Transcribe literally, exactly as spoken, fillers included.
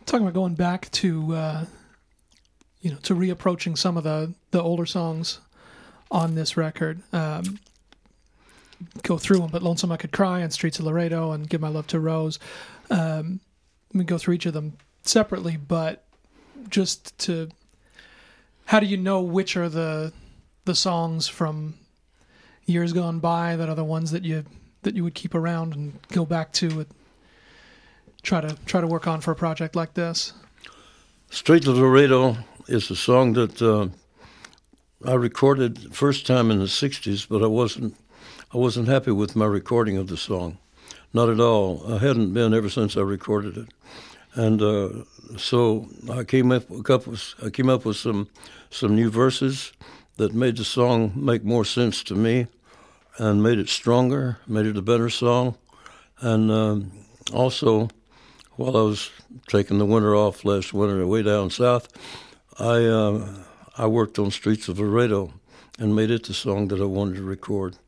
talking about going back to, uh, you know, to reapproaching some of the, the older songs on this record. Um, go through them, but Lonesome I Could Cry and Streets of Laredo and Give My Love to Rose. Um, we go through each of them separately, but just to, how do you know which are the the songs from years gone by that are the ones that you that you would keep around and go back to and try to try to work on for a project like this? Streets of Laredo is a song that uh, I recorded first time in the sixties, but I wasn't I wasn't happy with my recording of the song. Not at all. I hadn't been ever since I recorded it. And uh, so I came up, up with, I came up with some some new verses that made the song make more sense to me and made it stronger, made it a better song. And um, also, while I was taking the winter off last winter way down south, I uh, I worked on Streets of Laredo and made it the song that I wanted to record.